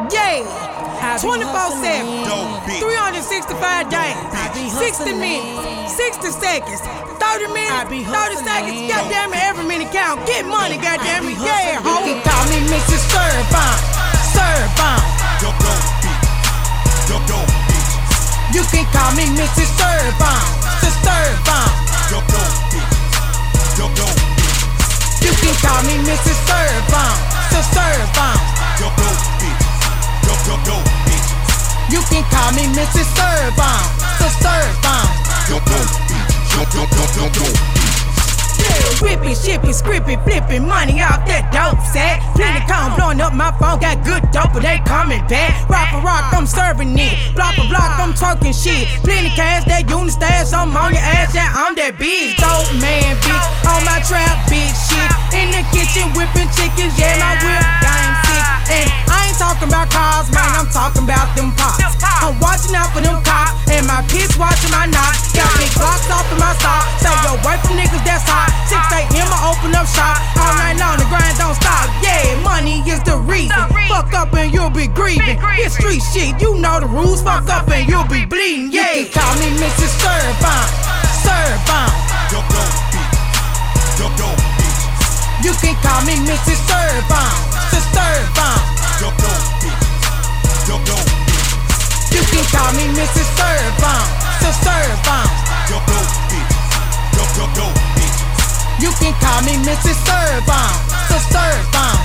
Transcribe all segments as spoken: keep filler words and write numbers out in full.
Yeah, twenty-four seven, three hundred sixty-five days, sixty minutes, sixty seconds, thirty minutes, thirty seconds, goddamn it, every minute count. Get money, goddamn it, yeah, ho. You can call me Missus Serve-On, Serve-On. You can call me Missus Serve-On, Serve-On. You can call me Missus Serve-On, Serve-On. You can call me Missus Serve-On, Serve-On. Whipping, shipping, scripping, flipping money off that dope sack. Plenty come blowing up my phone, got good dope, but they coming back. Rock for rock, I'm serving it. Block for block, I'm talking shit. Plenty cash, that unit stash, I'm on your ass, yeah, I'm that bitch. Dope man, bitch, on my trap, bitch, shit. In the kitchen, whipping chickens, yeah, my whip game sick. And I ain't talking about cars, man, I'm talking about them pops. I'm watching out for them cops, and my kids watching my knocks. Got big blocks off in my stock. Say yo, wait for niggas that's hot. six a m I open up shop. All night long, the grind don't stop. Yeah, money is the reason. Fuck up and you'll be grieving. It's street shit, you know the rules. Fuck up and you'll be bleeding. Yeah, you can call me Missus Serve-On, Serve-On. You can call me Missus Serve-On, Serve-On. You can call me Missus Serve-On, Serve-On. You can call me Missus Serve-On, Serve-On.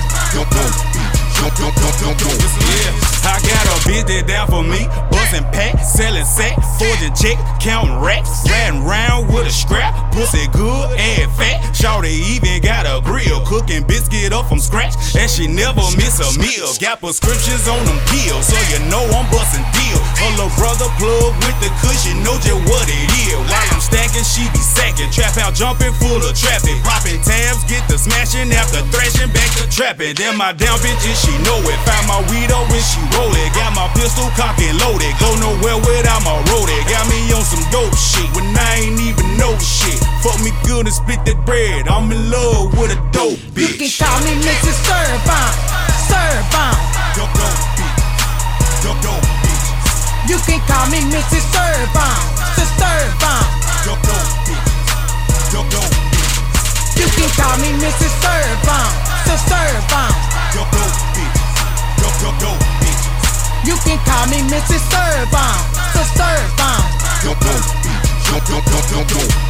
Yeah, I got a bitch that down for me, bustin' pack, selling sack, forging check, counting racks, riding round with a scrap, pussy good and fat. Shawty even got a grill, cooking biscuit up from scratch, and she never miss a meal. Got prescriptions on them pills, so you know I'm bustin' deal. Her little brother plug with the cushion, know just what it is. While I'm stacking, she be sacking, trap out jumping full of traffic, popping tabs, get the smashing after thrashing back to trapping. Then my down bitch and she know it. Found my weed up when she roll it. Got my pistol cocked and loaded. Go nowhere without my road it. Got me on some dope shit when I ain't even know shit. Fuck me good and split that bread. I'm in love with a dope bitch. You can call me Missus Serve-On, Serve-On. You can call me Missus Serve-On, Serve-On. You can call me Missus Serve-On, Serve-On. You can call me Missus Serve-On, Serve-On.